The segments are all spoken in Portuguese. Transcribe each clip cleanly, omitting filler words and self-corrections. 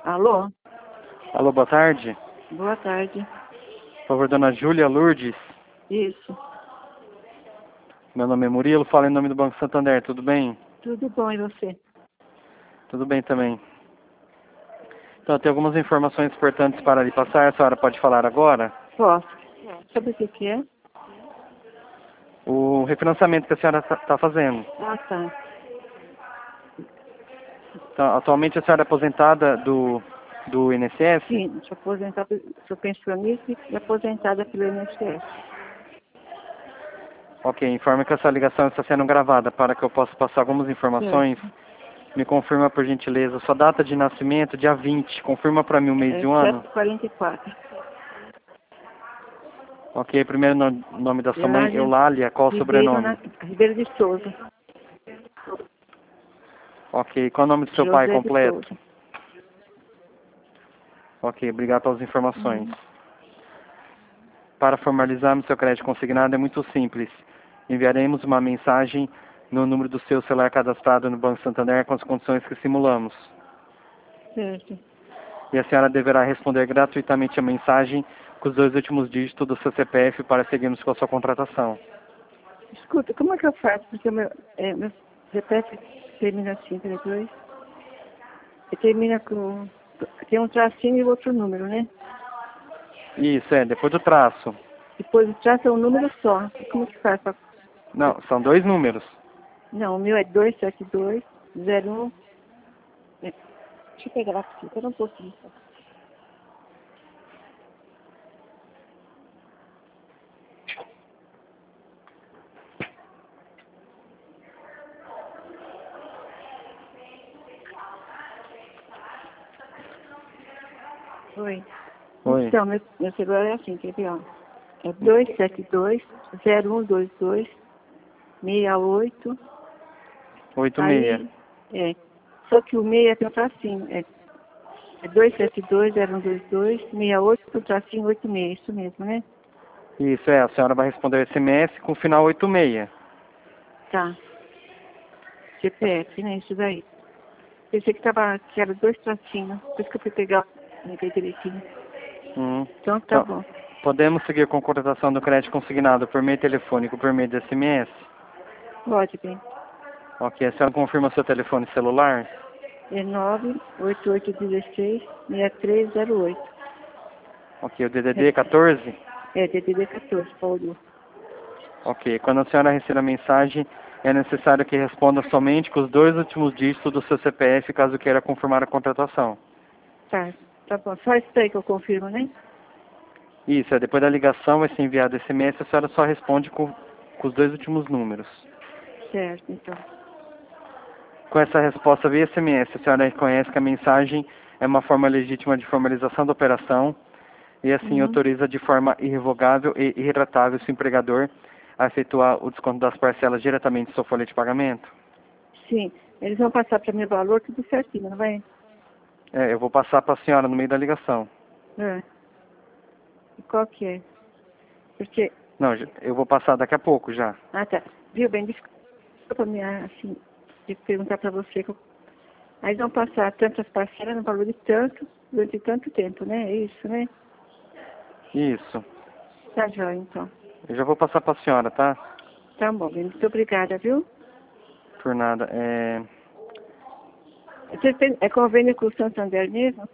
Alô? Alô, boa tarde. Boa tarde. Por favor, dona Júlia Lourdes. Isso. Meu nome é Murilo, falo em nome do Banco Santander, tudo bem? Tudo bom, e você? Tudo bem também. Então, tem algumas informações importantes para lhe passar, a senhora pode falar agora? Posso. Sabe o que é? O refinanciamento que a senhora está fazendo. Ah, tá. Então, atualmente a senhora é aposentada do INSS? Sim, sou aposentada, sou pensionista e aposentada pelo INSS. Ok, informe que essa ligação está sendo gravada para que eu possa passar algumas informações. Me confirma, por gentileza, sua data de nascimento, dia 20. Confirma para mim o mês e o ano. 7h44. Ok, primeiro nome da sua mãe, Eulália Eulália, qual o sobrenome? Ribeiro de Souza. Ok, qual o nome do seu pai José de completo? Souza. Ok, obrigado pelas informações. Para formalizarmos seu crédito consignado é muito simples. Enviaremos uma mensagem no número do seu celular cadastrado no Banco Santander com as condições que simulamos. Certo. E a senhora deverá responder gratuitamente a mensagem com os 2 últimos dígitos do seu CPF para seguirmos com a sua contratação. Escuta, como é que eu faço? Porque meu CPF termina assim, 32. E termina com... Tem um tracinho e outro número, né? Isso, depois do traço. Depois o traço é um número só. Como que faz? Não, são 2 números. Não, o meu é 27201. Deixa eu pegar lá aqui, eu não pouquinho. Oi. Oi. Então, meu celular é assim, quer ver, ó? É 272-0122-68. 86. Aí, só que o 6 tem um tracinho. É 272-0122-68, tracinho 86, isso mesmo, né? Isso, a senhora vai responder SMS com o final 86. Tá. CPF, né? Isso daí. Pensei que era 2 tracinhos. Por isso que eu fui pegar, não peguei direitinho. Então, tá bom. Podemos seguir com a contratação do crédito consignado por meio telefônico, por meio de SMS? Pode, bem. Ok, a senhora confirma seu telefone celular? É 98816-6308. Ok, o DDD 14? É, DDD 14, Paulo. Ok, quando a senhora receber a mensagem, é necessário que responda somente com os 2 últimos dígitos do seu CPF, caso queira confirmar a contratação. Tá bom. Só isso aí que eu confirmo, né? Isso, depois da ligação vai ser enviado SMS, a senhora só responde com os 2 últimos números. Certo, então. Com essa resposta via SMS, a senhora reconhece que a mensagem é uma forma legítima de formalização da operação e assim autoriza de forma irrevogável e irretratável seu empregador a efetuar o desconto das parcelas diretamente do seu folha de pagamento? Sim, eles vão passar para mim o valor tudo certinho, não vai? Eu vou passar para a senhora no meio da ligação. E qual que é? Porque... Não, eu vou passar daqui a pouco já. Ah, tá. Viu, bem, desculpa me, assim, de perguntar para você. Aí vão passar tantas parcelas no valor de tanto, durante tanto tempo, né? É isso, né? Isso. Tá jóia, então. Eu já vou passar para a senhora, tá? Tá bom, bem, muito obrigada, viu? Por nada. É convênio com o Santander mesmo?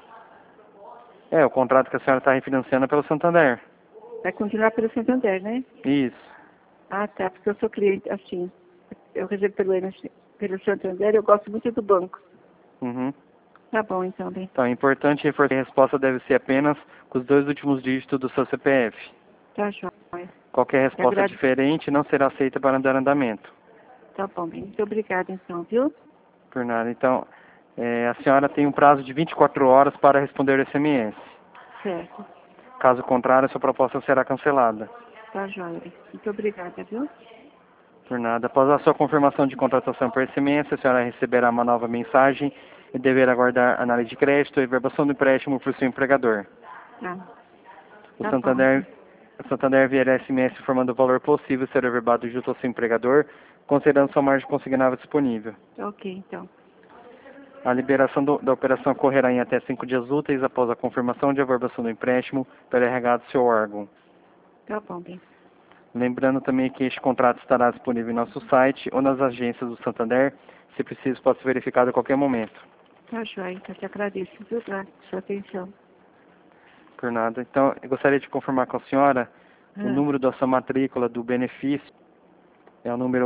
O contrato que a senhora está refinanciando é pelo Santander. Vai continuar pelo Santander, né? Isso. Ah, tá, porque eu sou cliente, assim, eu recebo pelo Santander, eu gosto muito do banco. Tá bom, então, bem. Então, é importante reforçar que a resposta deve ser apenas com os 2 últimos dígitos do seu CPF. Tá jóia. Qualquer resposta diferente não será aceita para dar andamento. Tá bom, bem. Muito obrigada, então, viu? Por nada. Então, a senhora tem um prazo de 24 horas para responder o SMS. Certo. Caso contrário, sua proposta será cancelada. Tá jóia. Muito obrigada, viu? Por nada. Após a sua confirmação de contratação por SMS, a senhora receberá uma nova mensagem e deverá aguardar análise de crédito e verbação do empréstimo por seu empregador. O Santander enviará SMS informando o valor possível ser averbado junto ao seu empregador, considerando sua margem consignável disponível. Ok, então. A liberação da operação ocorrerá em até 5 dias úteis após a confirmação de averbação do empréstimo pelo RH do seu órgão. Tá bom, bem. Lembrando também que este contrato estará disponível em nosso site ou nas agências do Santander. Se preciso, pode ser verificado a qualquer momento. Tá joia, então te agradeço, viu, pela sua atenção. Por nada. Então, eu gostaria de confirmar com a senhora o número da sua matrícula do benefício. É o número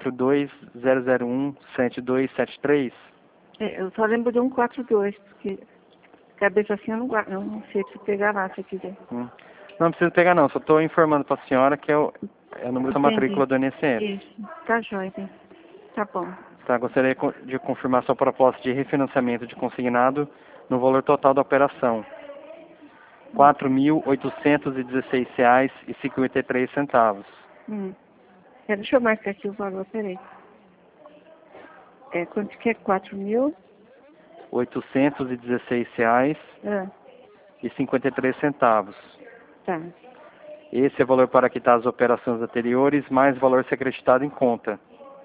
1420017273. Eu só lembro de 142, porque cabeça assim eu não sei se pegar lá, se quiser. Não precisa pegar não, só estou informando para a senhora que é o número da matrícula do INSS. Isso, tá joia, bem. Tá bom. Tá, gostaria de confirmar sua proposta de refinanciamento de consignado no valor total da operação. R$ 4.816,53. Deixa eu marcar aqui o valor, peraí. Quanto que é? 4.000? R$ 816,53. Tá. Esse é o valor para quitar as operações anteriores, mais valor ser acreditado em conta.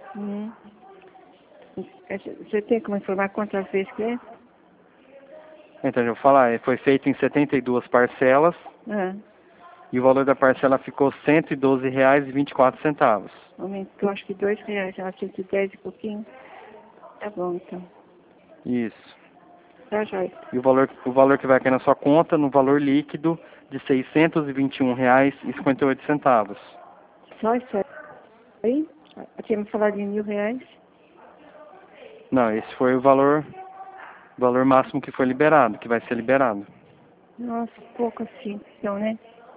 Você tem como informar quantas vezes que é? Então, eu vou falar, foi feito em 72 parcelas e o valor da parcela ficou R$ 112,24. Aumentou acho que R$2, já 110 e pouquinho. Tá bom, então. Isso. Tá joia. E o valor que vai cair na sua conta, no valor líquido de R$ 621,58. Só isso aí? Eu tinha me falado de R$1.000. Não, esse foi o valor máximo que foi liberado, que vai ser liberado. Nossa, pouco assim, então, né?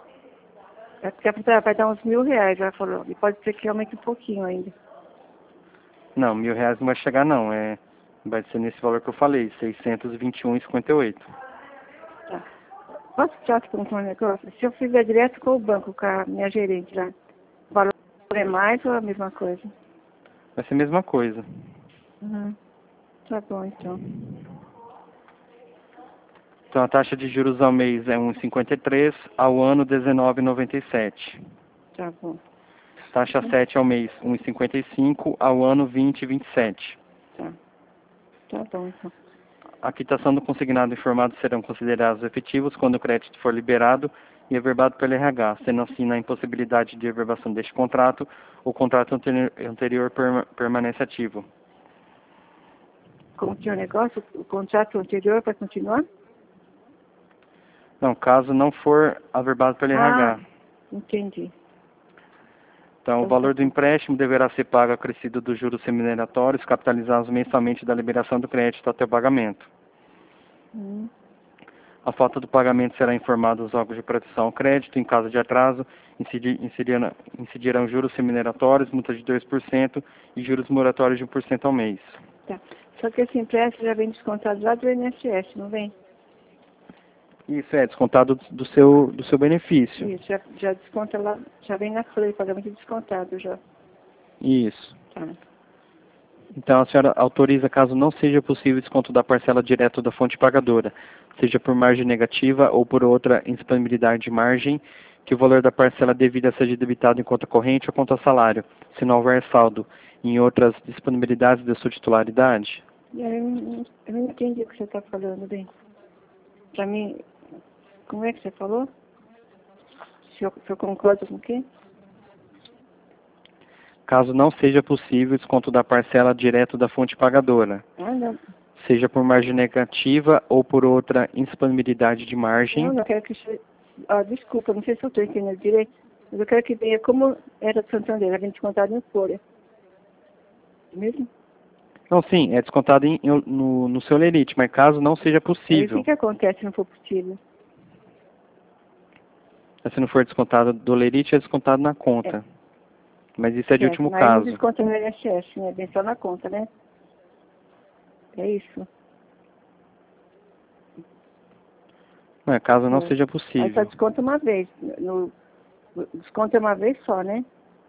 Vai dar uns R$1.000, ela falou. E pode ser que aumente um pouquinho ainda. Não, R$ 1.000 não vai chegar não, vai ser nesse valor que eu falei, R$ 621,58. Tá. Posso te perguntar um negócio? Se eu fizer direto com o banco, com a minha gerente lá, o valor é mais ou a mesma coisa? Vai ser a mesma coisa. Tá bom, então. Então a taxa de juros ao mês é 1,53, ao ano 19,97. Tá bom. Taxa 7 ao mês 1,55, ao ano 20,27. Tá. Tá bom, então. A quitação do consignado informado serão considerados efetivos quando o crédito for liberado e averbado pelo RH, sendo assim na impossibilidade de averbação deste contrato, o contrato anterior permanece ativo. Como tinha o negócio, o contrato anterior vai continuar? Não, caso não for averbado pelo RH. Entendi. Então, o valor do empréstimo deverá ser pago acrescido dos juros remuneratórios capitalizados mensalmente da liberação do crédito até o pagamento. A falta do pagamento será informada aos órgãos de proteção ao crédito. Em caso de atraso, incidirão juros remuneratórios, multa de 2% e juros moratórios de 1% ao mês. Tá. Só que esse empréstimo já vem descontado lá do INSS, não vem? Isso é descontado do seu benefício. Isso, já desconta lá, já vem na folha de pagamento descontado já. Isso. Tá. Então, a senhora autoriza, caso não seja possível desconto da parcela direto da fonte pagadora, seja por margem negativa ou por outra indisponibilidade de margem, que o valor da parcela devida seja debitado em conta corrente ou conta salário, se não houver saldo em outras disponibilidades da sua titularidade? Eu não entendi o que você está falando, bem. Para mim, como é que você falou? Se eu concordo com o quê? Caso não seja possível desconto da parcela direto da fonte pagadora, Não. seja por margem negativa ou por outra indisponibilidade de margem. Não, eu quero que você... desculpa, não sei se eu estou entendendo direito, mas eu quero que venha como era do Santander, a gente descontado em folha. Mesmo? Não, sim, é descontado no seu lerite, mas caso não seja Aí, possível. o que acontece se não for possível? Se não for descontado do lerite, é descontado na conta. Mas isso é de último mas caso. não desconta no INSS, né? Vem só na conta, né? É isso. Não, caso não seja Aí possível. só desconta uma vez. Desconta uma vez só, né?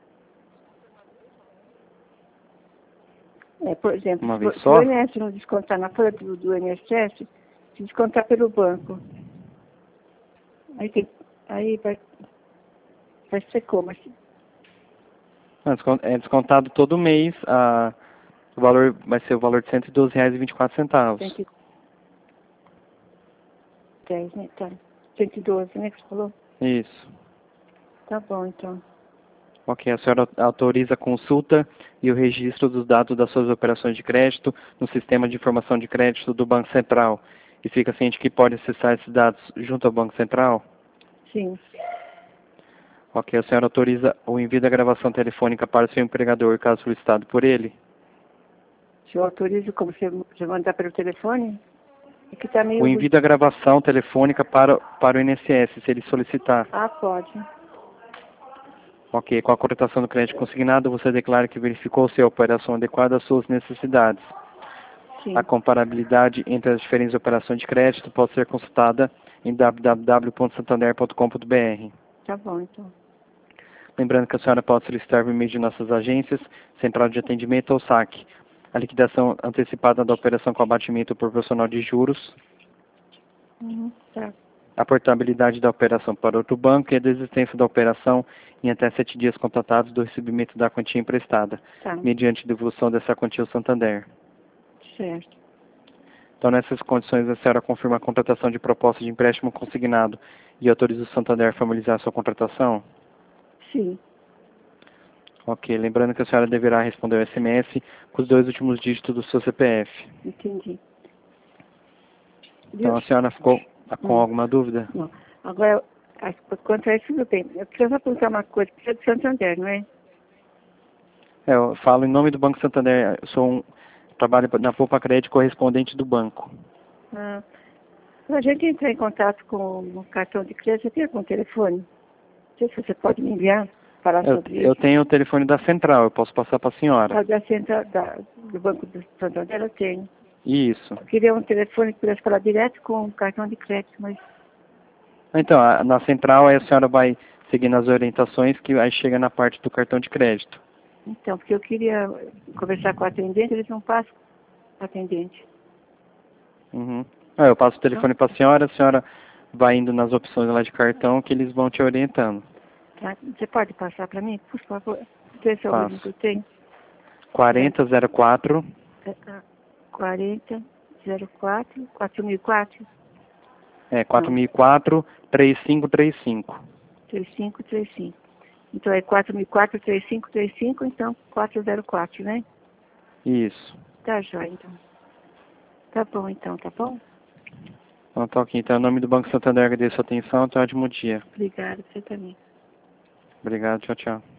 Por exemplo, Uma vez se só? o INSS não descontar na folha do INSS, se descontar pelo banco, aí vai ser como? Assim? É descontado todo mês O valor vai ser o valor de R$ 112,24. 110, né? Tá. 112, né, que você falou? Isso. Tá bom, então. Ok, a senhora autoriza a consulta e o registro dos dados das suas operações de crédito no sistema de informação de crédito do Banco Central. E fica ciente que pode acessar esses dados junto ao Banco Central? Sim. Ok, a senhora autoriza o envio da gravação telefônica para o seu empregador, caso solicitado por ele? Se eu autorizo como você mandar pelo telefone? É que tá meio... O envio da gravação telefônica para o INSS, se ele solicitar. Ah, pode. Ok, com a cotação do crédito consignado, você declara que verificou se a operação adequada às suas necessidades. Sim. A comparabilidade entre as diferentes operações de crédito pode ser consultada em www.santander.com.br. Tá bom, então. Lembrando que a senhora pode solicitar por meio de nossas agências, central de atendimento ou saque, a liquidação antecipada da operação com abatimento proporcional de juros, Tá. a portabilidade da operação para outro banco e a desistência da operação em até 7 dias contratados do recebimento da quantia emprestada, Tá. mediante devolução dessa quantia ao Santander. Certo. Então, nessas condições, a senhora confirma a contratação de proposta de empréstimo consignado e autoriza o Santander a formalizar a sua contratação? Sim. Ok, lembrando que a senhora deverá responder o SMS com os 2 últimos dígitos do seu CPF. Entendi. Então, a senhora ficou com alguma dúvida? Não. Agora, quanto a isso, tudo bem. Eu preciso perguntar uma coisa. Você é de Santander, não é? Eu falo em nome do Banco Santander. Eu trabalho na Poupa Crédito, correspondente do banco. Ah, a gente entrar em contato com o cartão de crédito, você tem algum telefone? Não sei se você pode me enviar, falar sobre isso. Eu tenho o telefone da central, eu posso passar para a senhora. Da central do Banco do Santander eu tenho. Isso. Eu queria um telefone que pudesse falar direto com o cartão de crédito, mas... Então, na central aí a senhora vai seguindo as orientações que aí chega na parte do cartão de crédito. Então, porque eu queria conversar com o atendente, eles não passam com o atendente. Uhum. Eu passo o telefone para a senhora vai indo nas opções lá de cartão que eles vão te orientando. Tá? Você pode passar para mim, por favor? Esse é o mesmo que eu tenho. 4004 4004 4004 4004 3535. 3535. Então é 4004 3535, então 404, né? Isso. Tá jóia, então. Tá bom, então, tá bom? Então, tá aqui. Então, em nome do Banco Santander, agradeço a atenção. Tenha um ótimo dia. Obrigada, você também. Obrigado. Tchau, tchau.